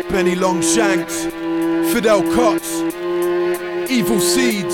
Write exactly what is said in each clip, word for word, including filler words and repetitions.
Benny Longshanks, Fidel Cots, Evil Seeds.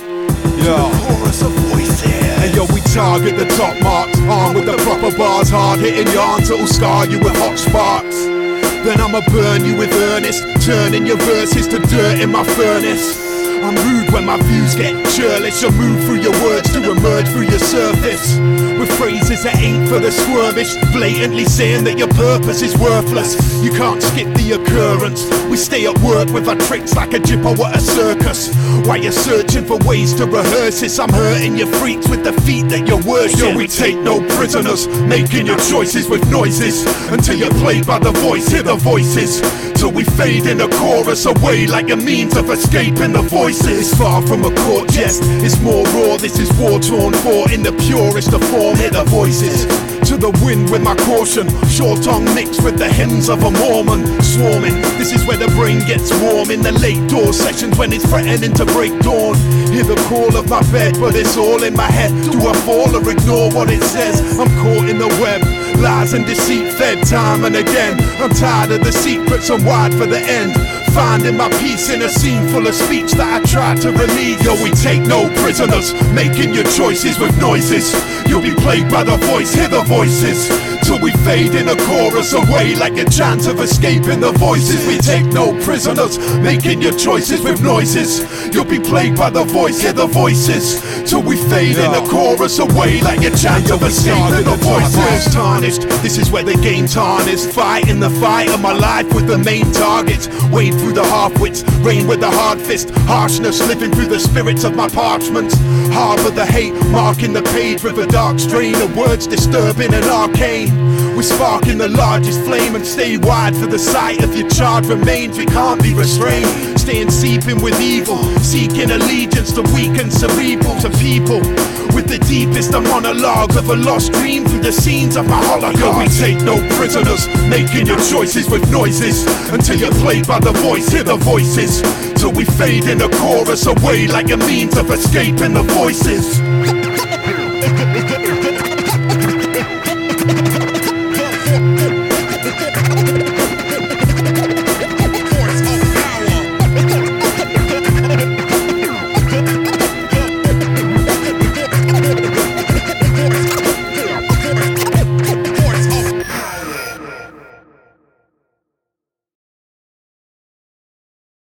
Yeah. Chorus of voices. And yo, we target the top marks, armed with the proper bars, hard hitting yarns that'll scar you with hot sparks. Then I'ma burn you with earnest, turning your verses to dirt in my furnace. I'm rude when my views get churlish. I move through your words to emerge through your surface with phrases that ain't for the squirmish, blatantly saying that your purpose is worthless. You can't skip the occurrence. We stay at work with our tricks like a jippo at a circus. While you're searching for ways to rehearse this, I'm hurting your freaks with the feet that you worship. Yo, we take no prisoners, making your choices with noises until you're played by the voice. Hear the voices till we fade in a chorus away like a means of escaping the voices. It's far from a court jest, it's more raw. This is war-torn fought in the purest of form. Hear the voices to the wind with my caution, short tongue mixed with the hymns of a Mormon. Swarming, this is where the brain gets warm in the late door sessions when it's threatening to break dawn. Hear the call of my bed, but it's all in my head. Do I fall or ignore what it says? I'm caught in the web, lies and deceit fed time and again. I'm tired of the secrets, I'm wide for the end. Finding my peace in a scene full of speech that I tried to relieve. Yo, we take no prisoners, making your choices with noises. You'll be played by the voice, hear the voices till we fade in a chorus away like a chance of escaping the voices. We take no prisoners, making your choices with noises. You'll be played by the voice, hear the voices till we fade in a chorus away like a chance of escaping the voices. Tarnished, this is where the game's harnessed. Fighting the fight of my life with the main targets. Wade through the half-wits, rain with the hard fist. Harshness living through the spirits of my parchments. Harbour the hate, marking the page with a dark strain of words disturbing and arcane. We're sparking the largest flame and stay wide for the sight of your charred remains. We can't be restrained, staying seeping with evil, seeking allegiance to weak and cerebral, to people with the deepest of monologues of a lost dream through the scenes of my holocaust. We take no prisoners, making your choices with noises until you're played by the voice, hear the voices till we fade in a chorus away like a means of escaping the voices.